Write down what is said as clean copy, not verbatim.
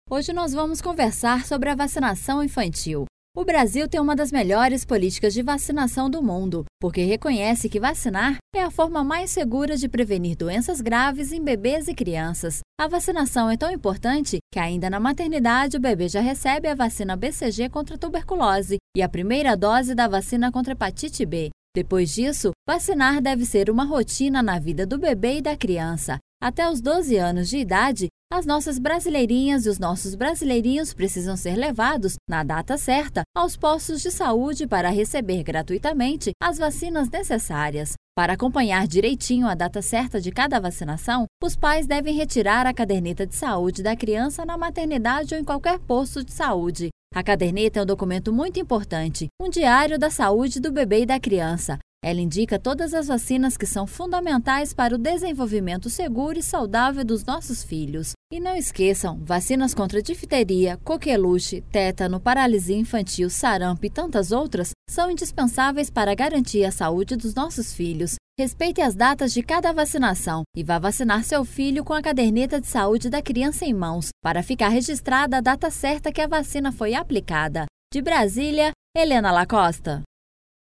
Hoje nós vamos conversar sobre a vacinação infantil. O Brasil tem uma das melhores políticas de vacinação do mundo, porque reconhece que vacinar é a forma mais segura de prevenir doenças graves em bebês e crianças. A vacinação é tão importante que ainda na maternidade o bebê já recebe a vacina BCG contra a tuberculose e a primeira dose da vacina contra a hepatite B. Depois disso, vacinar deve ser uma rotina na vida do bebê e da criança. Até os 12 anos de idade, as nossas brasileirinhas e os nossos brasileirinhos precisam ser levados, na data certa, aos postos de saúde para receber gratuitamente as vacinas necessárias. Para acompanhar direitinho a data certa de cada vacinação, os pais devem retirar a caderneta de saúde da criança na maternidade ou em qualquer posto de saúde. A caderneta é um documento muito importante, um diário da saúde do bebê e da criança. Ela indica todas as vacinas que são fundamentais para o desenvolvimento seguro e saudável dos nossos filhos. E não esqueçam, vacinas contra difteria, coqueluche, tétano, paralisia infantil, sarampo e tantas outras são indispensáveis para garantir a saúde dos nossos filhos. Respeite as datas de cada vacinação e vá vacinar seu filho com a caderneta de saúde da criança em mãos, para ficar registrada a data certa que a vacina foi aplicada. De Brasília, Helena Lacosta.